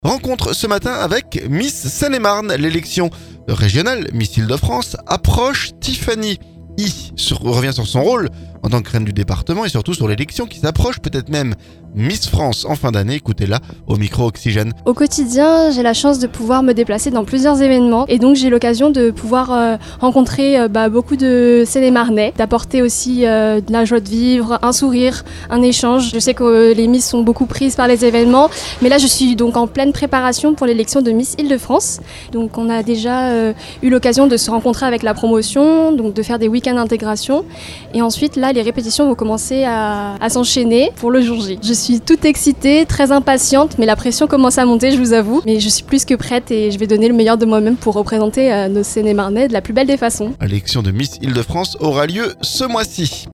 Rencontre ce matin avec Miss Seine-et-Marne. L'élection régionale Miss Île-de-France approche. Tiffany revient sur son rôle en tant que reine du département et surtout sur l'élection qui s'approche, peut-être même Miss France en fin d'année. Écoutez-la au micro Oxygène. Au quotidien, j'ai la chance de pouvoir me déplacer dans plusieurs événements et donc j'ai l'occasion de pouvoir rencontrer beaucoup de Seine-et-Marnais, d'apporter aussi de la joie de vivre, un sourire, un échange. Je sais que les Miss sont beaucoup prises par les événements, mais là je suis donc en pleine préparation pour l'élection de Miss Île-de-France. Donc on a déjà eu l'occasion de se rencontrer avec la promotion, donc de faire des week-ends d'intégration et ensuite là les répétitions vont commencer à s'enchaîner pour le jour J. Je suis toute excitée, très impatiente, mais la pression commence à monter, je vous avoue. Mais je suis plus que prête et je vais donner le meilleur de moi-même pour représenter nos Seine-et-Marnais de la plus belle des façons. L'élection de Miss Île-de-France aura lieu ce mois-ci.